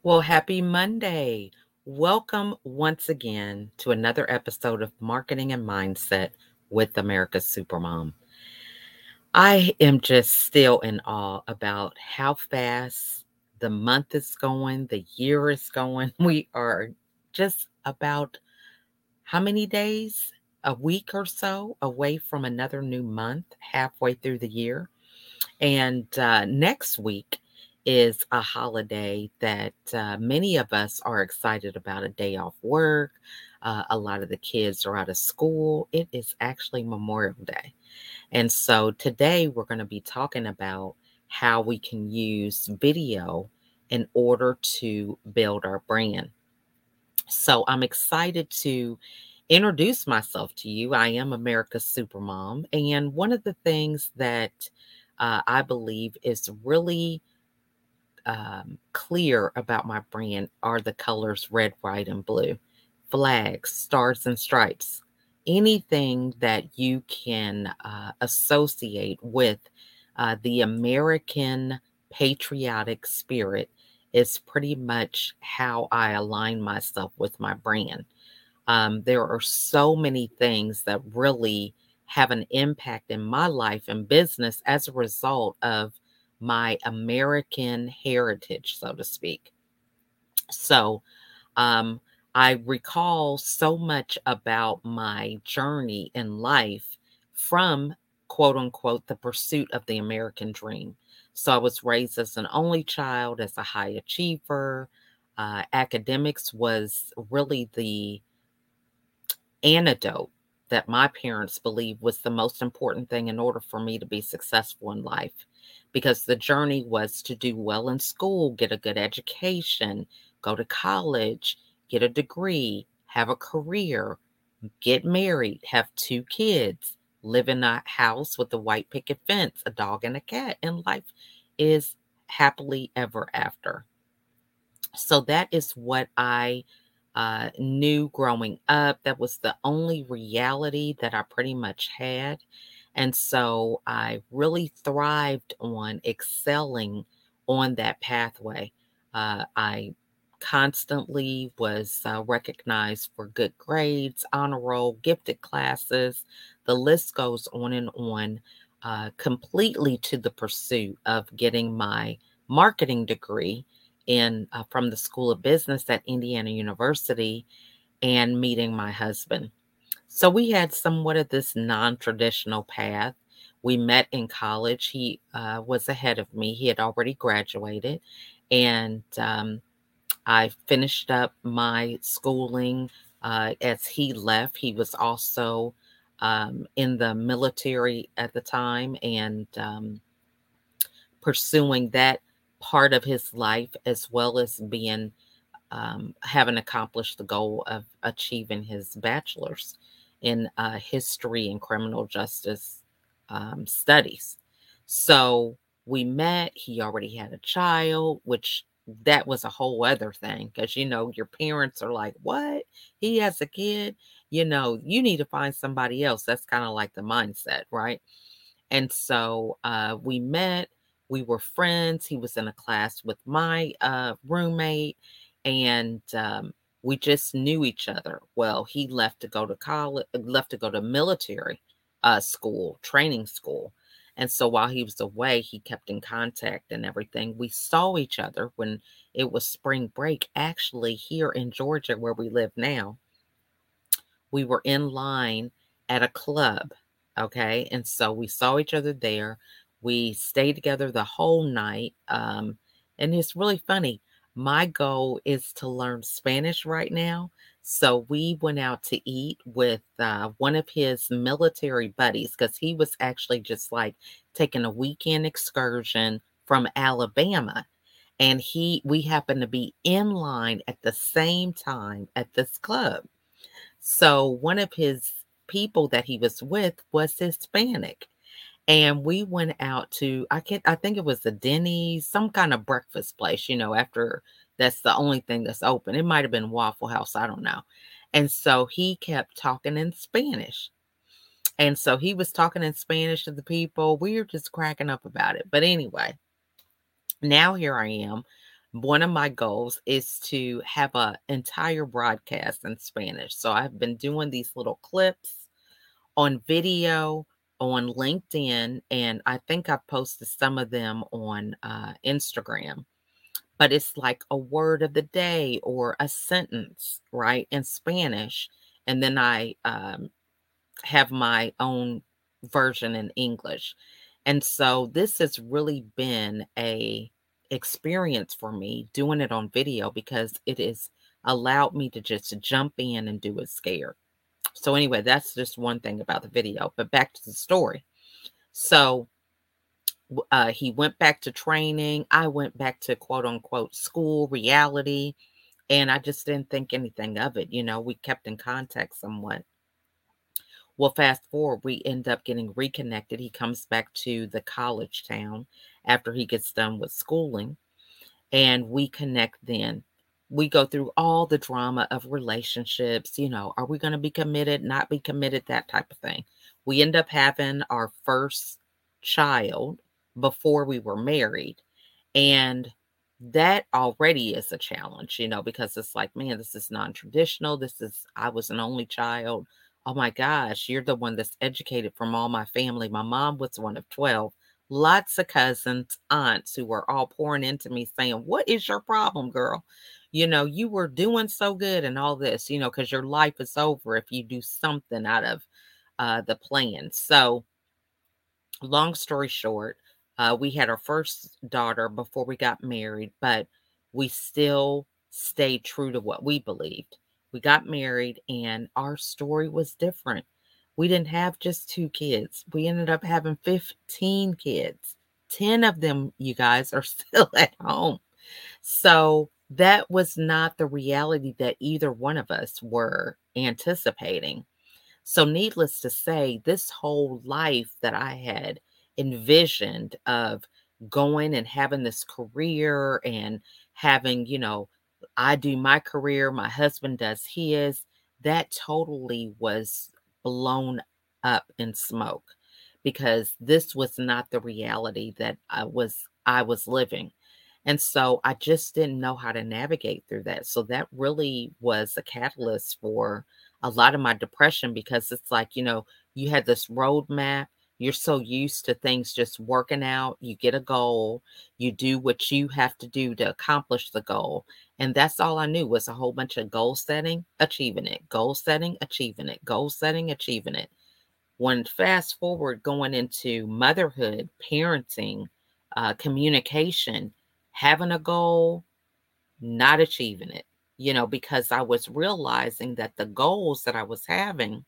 Well, happy Monday. Welcome once again to another episode of Marketing and Mindset with America's Supermom. I am just still in awe about how fast the month is going, the year is going. We are just about how many days? A week or so away from another new month, halfway through the year. And next week is a holiday that many of us are excited about, a day off work. A lot of the kids are out of school. It is actually Memorial Day. And so today we're going to be talking about how we can use video in order to build our brand. So I'm excited to introduce myself to you. I am America's Supermom. And one of the things that I believe is really clear about my brand are the colors red, white, and blue, flags, stars, and stripes. Anything that you can associate with the American patriotic spirit is pretty much how I align myself with my brand. There are so many things that really have an impact in my life and business as a result of my American heritage, so to speak. So, um, I recall so much about my journey in life from quote unquote the pursuit of the American dream. So, I was raised as an only child, as a high achiever. Academics was really the antidote that my parents believed was the most important thing in order for me to be successful in life. Because the journey was to do well in school, get a good education, go to college, get a degree, have a career, get married, have two kids, live in a house with a white picket fence, a dog, and a cat, and life is happily ever after. So that is what I knew growing up. That was the only reality that I pretty much had. And so I really thrived on excelling on that pathway. I constantly was recognized for good grades, honor roll, gifted classes. The list goes on and on, completely to the pursuit of getting my marketing degree in from the School of Business at Indiana University and meeting my husband. So we had somewhat of this non-traditional path. We met in college. He was ahead of me. He had already graduated, and I finished up my schooling as he left. He was also in the military at the time, and pursuing that part of his life as well as being having accomplished the goal of achieving his bachelor's in history and criminal justice studies. So we met. He already had a child, which that was a whole other thing because your parents are like, "What? He has a kid? You need to find somebody else." That's kind of like the mindset, right? And so we met, we were friends. He was in a class with my roommate, and we just knew each other. Well, he left to go to college, left to go to military school, training school. And so while he was away, he kept in contact and everything. We saw each other when it was spring break, actually, here in Georgia, where we live now. We were in line at a club, okay? And so we saw each other there. We stayed together the whole night. And it's really funny. My goal is to learn Spanish right now. So we went out to eat with one of his military buddies because he was actually just like taking a weekend excursion from Alabama. And we happened to be in line at the same time at this club. So one of his people that he was with was Hispanic. And we went out to I think it was a Denny's, some kind of breakfast place, after that's the only thing that's open. It might have been Waffle House, I don't know. And so he kept talking in Spanish. And so he was talking in Spanish to the people. We were just cracking up about it. But anyway, now here I am. One of my goals is to have an entire broadcast in Spanish. So I've been doing these little clips on video on LinkedIn, and I think I've posted some of them on Instagram. But it's like a word of the day or a sentence, right, in Spanish. And then I have my own version in English. And so this has really been a experience for me doing it on video because it has allowed me to just jump in and do it scared. So anyway, that's just one thing about the video, but back to the story. So he went back to training. I went back to quote unquote school reality, and I just didn't think anything of it. We kept in contact somewhat. Well, fast forward, we end up getting reconnected. He comes back to the college town after he gets done with schooling, and we connect then. We go through all the drama of relationships. Are we going to be committed, not be committed, that type of thing. We end up having our first child before we were married. And that already is a challenge, because it's like, man, this is non-traditional. I was an only child. Oh my gosh, you're the one that's educated from all my family. My mom was one of 12. Lots of cousins, aunts who were all pouring into me saying, what is your problem, girl? You were doing so good and all this, because your life is over if you do something out of the plan. So, long story short, we had our first daughter before we got married, but we still stayed true to what we believed. We got married and our story was different. We didn't have just 2 kids. We ended up having 15 kids. 10 of them, you guys, are still at home. So that was not the reality that either one of us were anticipating. So, needless to say, this whole life that I had envisioned of going and having this career and having, I do my career, my husband does his, that totally was blown up in smoke because this was not the reality that I was living. And so I just didn't know how to navigate through that. So that really was a catalyst for a lot of my depression because it's like, you had this roadmap. You're so used to things just working out. You get a goal, you do what you have to do to accomplish the goal. And that's all I knew was a whole bunch of goal setting, achieving it, goal setting, achieving it, goal setting, achieving it. When fast forward going into motherhood, parenting, communication, having a goal, not achieving it, because I was realizing that the goals that I was having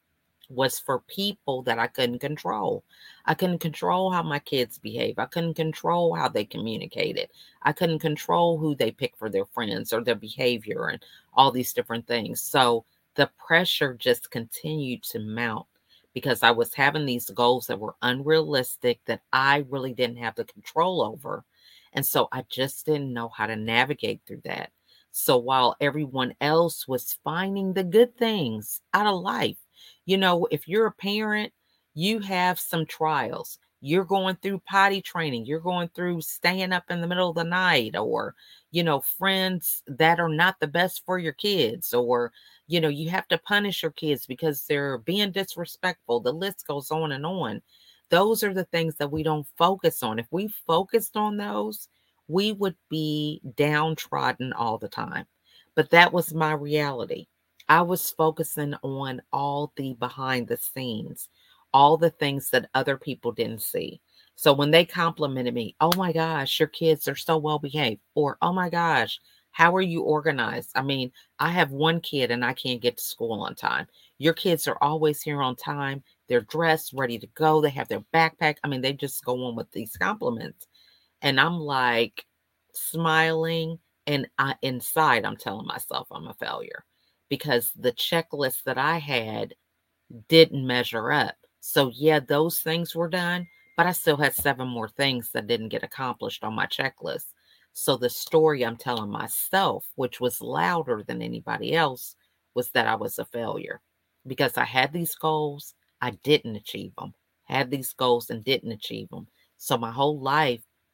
was for people that I couldn't control. I couldn't control how my kids behave. I couldn't control how they communicated. I couldn't control who they pick for their friends or their behavior and all these different things. So the pressure just continued to mount because I was having these goals that were unrealistic that I really didn't have the control over. And so I just didn't know how to navigate through that. So while everyone else was finding the good things out of life, if you're a parent, you have some trials. You're going through potty training. You're going through staying up in the middle of the night or, friends that are not the best for your kids or, you have to punish your kids because they're being disrespectful. The list goes on and on. Those are the things that we don't focus on. If we focused on those, we would be downtrodden all the time. But that was my reality. I was focusing on all the behind the scenes, all the things that other people didn't see. So when they complimented me, oh my gosh, your kids are so well behaved, or oh my gosh, how are you organized? I mean, I have one kid and I can't get to school on time. Your kids are always here on time. They're dressed, ready to go. They have their backpack. I mean, they just go on with these compliments. And I'm like smiling, and inside I'm telling myself I'm a failure because the checklist that I had didn't measure up. So yeah, those things were done, but I still had 7 more things that didn't get accomplished on my checklist. So the story I'm telling myself, which was louder than anybody else, was that I was a failure because I had these goals, I didn't achieve them. Had these goals and didn't achieve them. So my whole life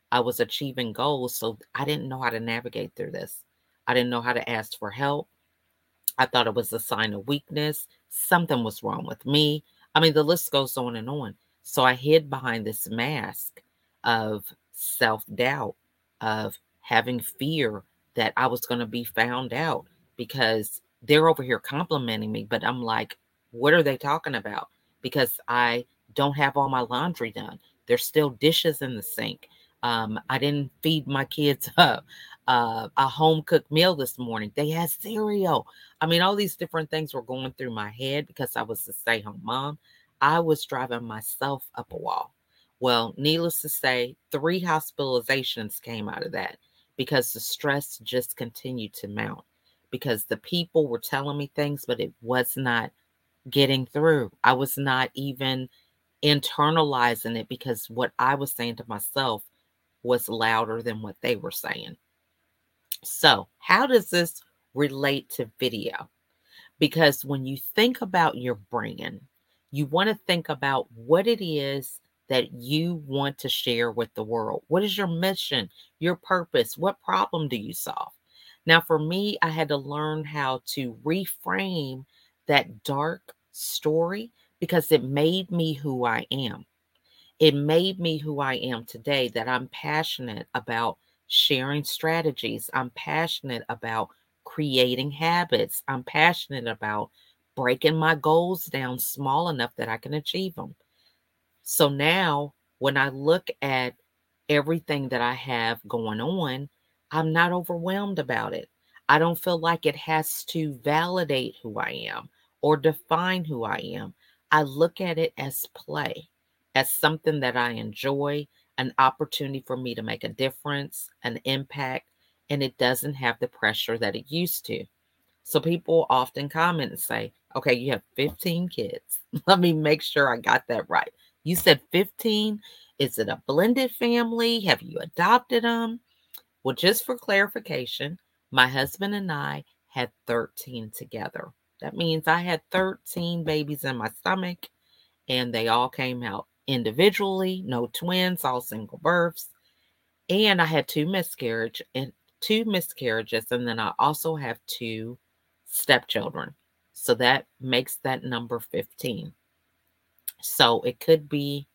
I was achieving goals, so I didn't know how to navigate through this. I didn't know how to ask for help. I thought it was a sign of weakness. Something was wrong with me. I mean, the list goes on and on. So I hid behind this mask of self doubt, of having fear that I was going to be found out because they're over here complimenting me. But I'm like, what are they talking about? Because I don't have all my laundry done. There's still dishes in the sink. I didn't feed my kids a home cooked meal this morning. They had cereal. I mean, all these different things were going through my head because I was a stay home mom. I was driving myself up a wall. Well, needless to say, 3 hospitalizations came out of that because the stress just continued to mount. Because the people were telling me things, but it was not getting through. I was not even internalizing it because what I was saying to myself was louder than what they were saying. So, how does this relate to video? Because when you think about your brand, you want to think about what it is that you want to share with the world. What is your mission, your purpose? What problem do you solve? Now, for me, I had to learn how to reframe that dark story because it made me who I am. It made me who I am today, that I'm passionate about sharing strategies. I'm passionate about creating habits. I'm passionate about breaking my goals down small enough that I can achieve them. So now, when I look at everything that I have going on, I'm not overwhelmed about it. I don't feel like it has to validate who I am or define who I am. I look at it as play, as something that I enjoy, an opportunity for me to make a difference, an impact, and it doesn't have the pressure that it used to. So people often comment and say, okay, you have 15 kids. Let me make sure I got that right. You said 15. Is it a blended family? Have you adopted them? Well, just for clarification, my husband and I had 13 together. That means I had 13 babies in my stomach and they all came out individually, no twins, all single births. And I had two miscarriages, and then I also have two stepchildren. So that makes that number 15. So it could be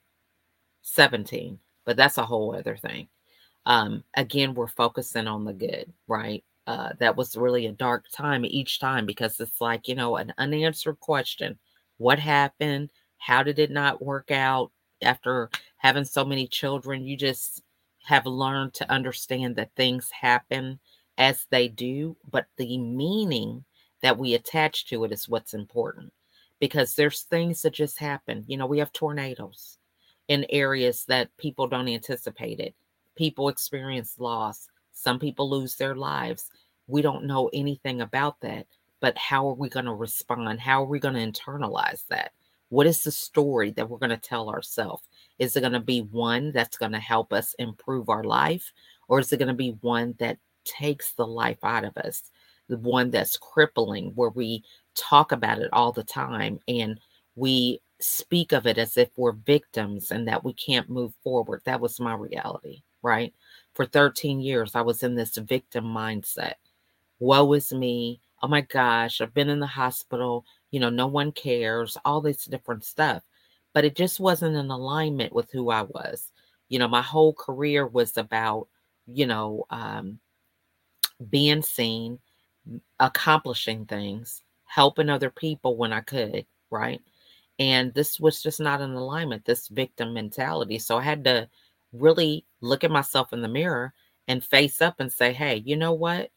17, but that's a whole other thing. Again, we're focusing on the good, right? That was really a dark time each time because it's like, an unanswered question. What happened? How did it not work out after having so many children? You just have learned to understand that things happen as they do, but the meaning that we attach to it is what's important because there's things that just happen. We have tornadoes in areas that people don't anticipate it. People experience loss. Some people lose their lives. We don't know anything about that. But how are we going to respond? How are we going to internalize that? What is the story that we're going to tell ourselves? Is it going to be one that's going to help us improve our life? Or is it going to be one that takes the life out of us? The one that's crippling, where we talk about it all the time and we speak of it as if we're victims and that we can't move forward. That was my reality, right? For 13 years, I was in this victim mindset. Woe is me. Oh my gosh, I've been in the hospital. No one cares, all this different stuff. But it just wasn't in alignment with who I was. My whole career was about, you know, um, being seen, accomplishing things, helping other people when I could, right? And this was just not in alignment, this victim mentality. So I had to really look at myself in the mirror and face up and say, hey, you know what?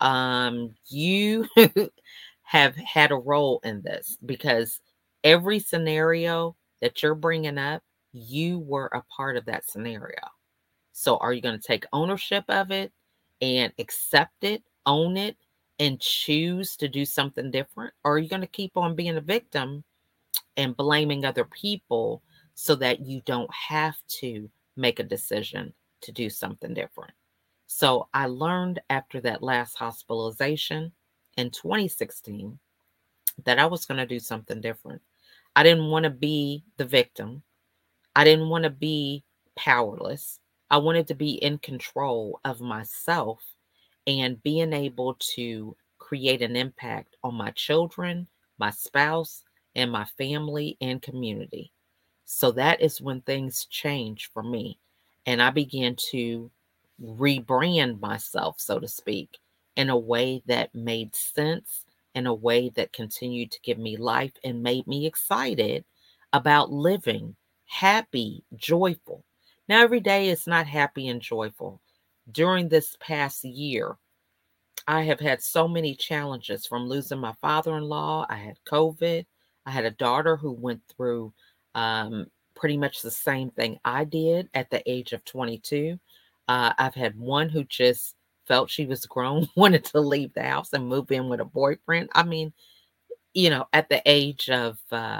You have had a role in this because every scenario that you're bringing up, you were a part of that scenario. So are you going to take ownership of it and accept it, own it, and choose to do something different? Or are you going to keep on being a victim and blaming other people so that you don't have to make a decision to do something different? So I learned after that last hospitalization in 2016 that I was going to do something different. I didn't want to be the victim. I didn't want to be powerless. I wanted to be in control of myself and being able to create an impact on my children, my spouse, and my family and community. So that is when things changed for me. And I began to rebrand myself, so to speak, in a way that made sense, in a way that continued to give me life and made me excited about living, happy, joyful. Now, every day is not happy and joyful. During this past year, I have had so many challenges from losing my father in law. I had COVID. I had a daughter who went through pretty much the same thing I did at the age of 22. I've had one who just felt she was grown, wanted to leave the house and move in with a boyfriend. I mean, at the age of,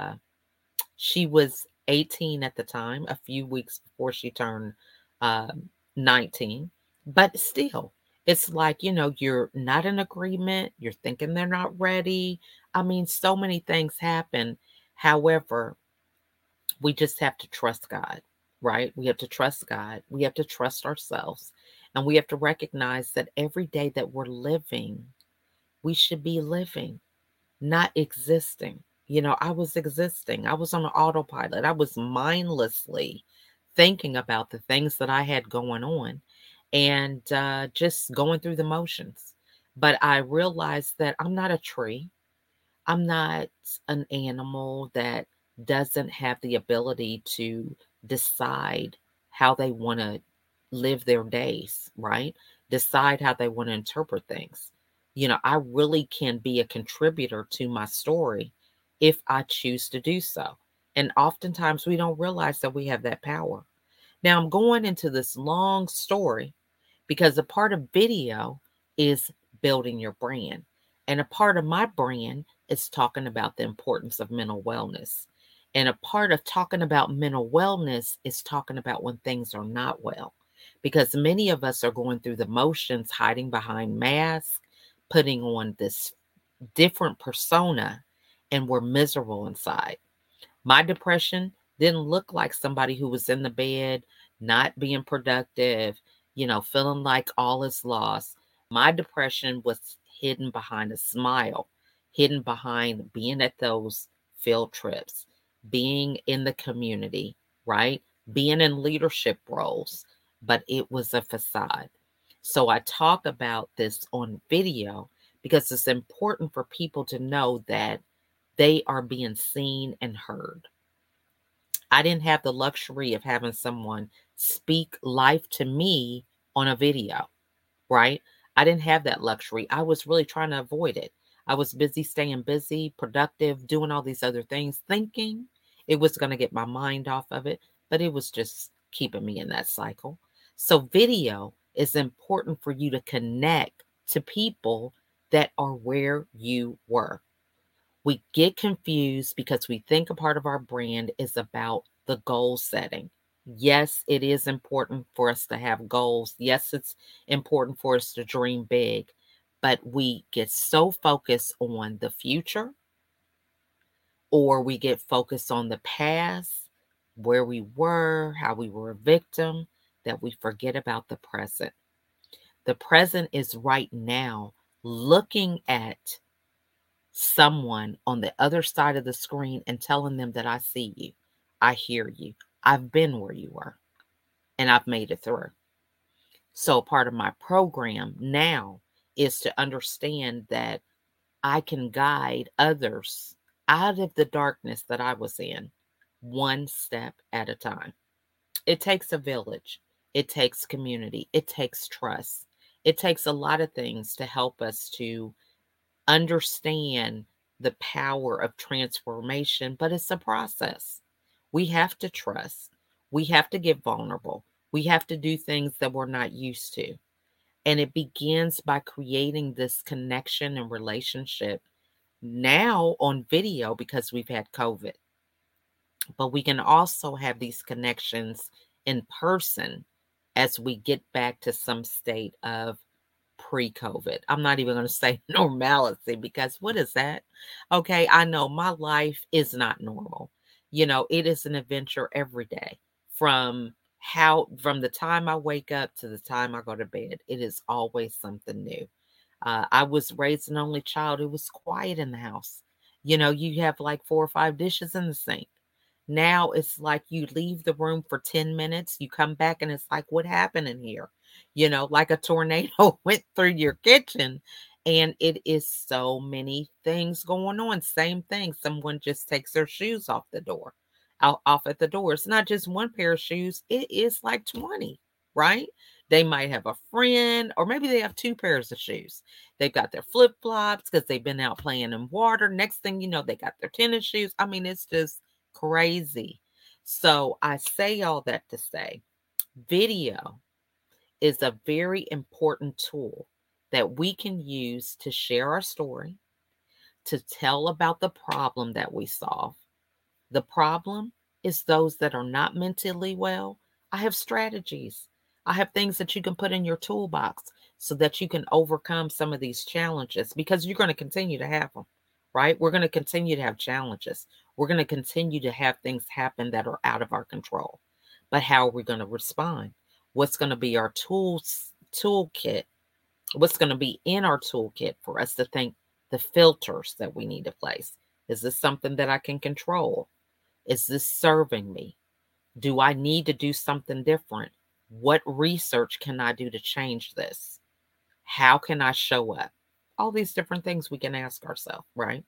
she was 18 at the time, a few weeks before she turned uh, 19. But still, it's like, you're not in agreement. You're thinking they're not ready. I mean, so many things happen. However, we just have to trust God, right? We have to trust God. We have to trust ourselves. And we have to recognize that every day that we're living, we should be living, not existing. I was existing. I was on an autopilot. I was mindlessly thinking about the things that I had going on and just going through the motions. But I realized that I'm not a tree. I'm not an animal that doesn't have the ability to decide how they want to live their days, right? Decide how they want to interpret things. I really can be a contributor to my story if I choose to do so. And oftentimes we don't realize that we have that power. Now, I'm going into this long story because a part of video is building your brand. And a part of my brand is talking about the importance of mental wellness. And a part of talking about mental wellness is talking about when things are not well. Because many of us are going through the motions, hiding behind masks, putting on this different persona, and we're miserable inside. My depression didn't look like somebody who was in the bed, not being productive, feeling like all is lost. My depression was hidden behind a smile, hidden behind being at those field trips, being in the community, right? Being in leadership roles, but it was a facade. So I talk about this on video because it's important for people to know that they are being seen and heard. I didn't have the luxury of having someone speak life to me on a video, right? I didn't have that luxury. I was really trying to avoid it. I was busy staying busy, productive, doing all these other things, thinking it was going to get my mind off of it, but it was just keeping me in that cycle. So, video is important for you to connect to people that are where you were. We get confused because we think a part of our brand is about the goal setting. Yes, it is important for us to have goals. Yes, it's important for us to dream big, but we get so focused on the future or we get focused on the past, where we were, how we were a victim, that we forget about the present. The present is right now, looking at someone on the other side of the screen and telling them that I see you, I hear you, I've been where you were, and I've made it through. So, part of my program now is to understand that I can guide others out of the darkness that I was in, one step at a time. It takes a village, it takes community, it takes trust. It takes a lot of things to help us to understand the power of transformation, but it's a process. We have to trust. We have to get vulnerable. We have to do things that we're not used to. And it begins by creating this connection and relationship now on video because we've had COVID. But we can also have these connections in person as we get back to some state of pre-COVID. I'm not even going to say normalcy because what is that? Okay, I know my life is not normal. It is an adventure every day from how from the time I wake up to the time I go to bed, it is always something new. I was raised an only child. It was quiet in the house. You have like 4 or 5 dishes in the sink. Now it's like you leave the room for 10 minutes, you come back and it's like, what happened in here? Like a tornado went through your kitchen, and it is so many things going on. Same thing. Someone just takes their shoes off the door, out off at the door. It's not just one pair of shoes, it is like 20, right? They might have a friend, or maybe they have 2 pairs of shoes. They've got their flip flops because they've been out playing in water. Next thing you know, they got their tennis shoes. I mean, it's just crazy. So I say all that to say video is a very important tool that we can use to share our story, to tell about the problem that we solve. The problem is those that are not mentally well. I have strategies. I have things that you can put in your toolbox so that you can overcome some of these challenges, because you're going to continue to have them, right? We're going to continue to have challenges. We're going to continue to have things happen that are out of our control. But how are we going to respond? What's going to be our toolkit? What's going to be in our toolkit for us to think the filters that we need to place? Is this something that I can control? Is this serving me? Do I need to do something different? What research can I do to change this? How can I show up? All these different things we can ask ourselves, right?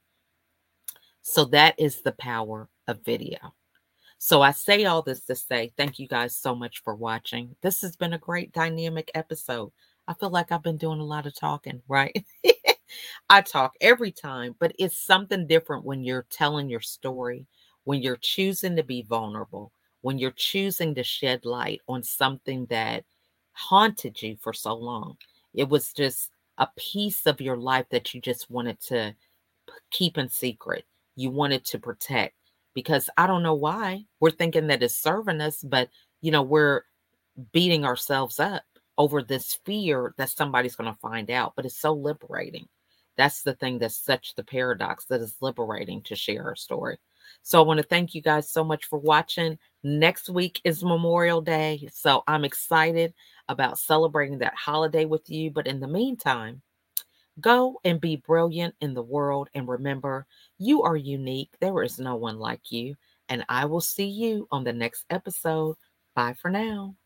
So that is the power of video. So I say all this to say thank you guys so much for watching. This has been a great dynamic episode. I feel like I've been doing a lot of talking, right? I talk every time, but it's something different when you're telling your story, when you're choosing to be vulnerable, when you're choosing to shed light on something that haunted you for so long. It was just a piece of your life that you just wanted to keep in secret. You wanted to protect, because I don't know why we're thinking that it's serving us, but we're beating ourselves up over this fear that somebody's going to find out. But it's so liberating. That's the thing that's such the paradox, that is liberating to share our story. So I want to thank you guys so much for watching. Next week is Memorial Day, so I'm excited about celebrating that holiday with you. But in the meantime, go and be brilliant in the world. And remember, you are unique. There is no one like you. And I will see you on the next episode. Bye for now.